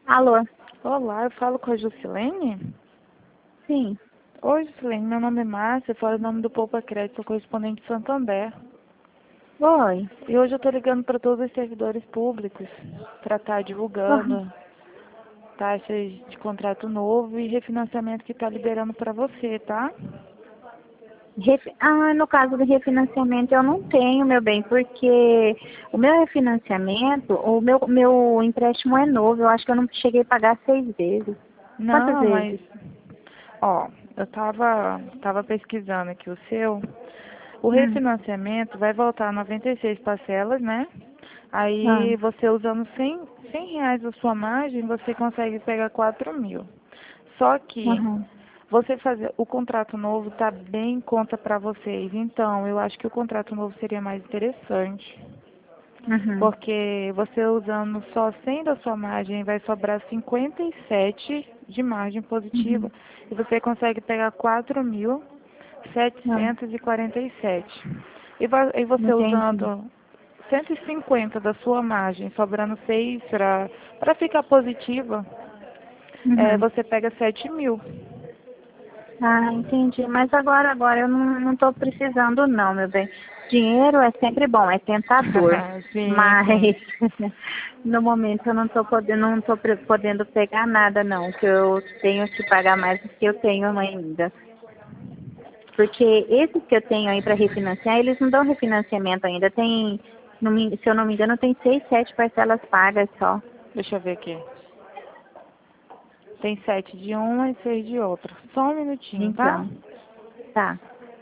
Alô? Olá, eu falo com a Juscelene? Sim. Oi, Juscelene, meu nome é Márcia, eu falo em nome do Poupa Crédito, sou correspondente de Santander. Oi. E hoje eu estou ligando para todos os servidores públicos para estar divulgando taxas de contrato novo e refinanciamento que está liberando para você, tá? No caso do refinanciamento eu não tenho, meu bem, porque o meu refinanciamento, o meu empréstimo é novo, eu acho que eu não cheguei a pagar 6 vezes. Quantas Não, mas, vezes? ó, eu tava pesquisando aqui o seu. O Hum. refinanciamento vai voltar a 96 parcelas, né? Ah. Aí você usando R$ 100 da sua margem, você consegue pegar 4.000. Só que Uhum. você fazer o contrato novo tá bem em conta para vocês. Então, eu acho que o contrato novo seria mais interessante. Uhum. Porque você usando só 100 da sua margem, vai sobrar 57 de margem Uhum. positiva. E você consegue pegar 4.747. Ah. E você Entendi. usando 150 da sua margem, sobrando 6 para ficar positiva, Uhum. você pega 7.000. Ah, entendi. Mas agora eu não estou precisando não, meu bem. Dinheiro é sempre bom, é tentador. Sim, Mas sim. no momento eu não tô podendo pegar nada não, que eu tenho que pagar mais do que eu tenho ainda. Porque esses que eu tenho aí para refinanciar, eles não dão refinanciamento ainda. Tem, se eu não me engano, tem 6, 7 parcelas pagas só. Deixa eu ver aqui. Tem 7 de uma e 6 de outra. Só um minutinho, tá? Então, tá.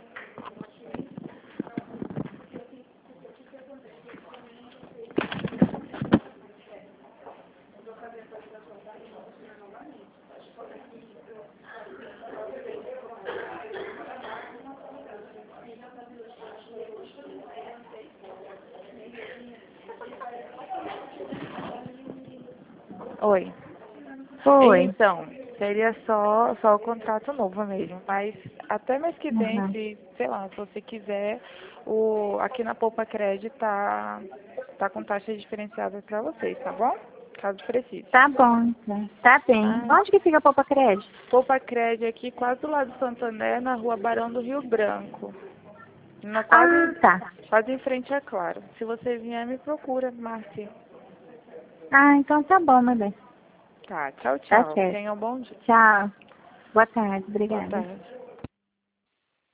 Oi. Foi. Então, seria só o contrato novo mesmo. Mas até mês que vem, Uhum. se, sei lá, se você quiser, aqui na Poupa Crédito tá com taxas diferenciadas para vocês, tá bom? Caso precise. Tá bom, então. Tá bem. Ah, Onde que fica a Poupa Crédito? Poupa Crédito aqui quase do lado do Santander, na rua Barão do Rio Branco. Ah, tá. Quase em frente a Claro. Se você vier, me procura, Márcia. Ah, então tá bom, meu bem. Tá, tchau, Tá tchau. certo. Tenha um bom dia. Tchau. Boa tarde. Boa Obrigada. tarde.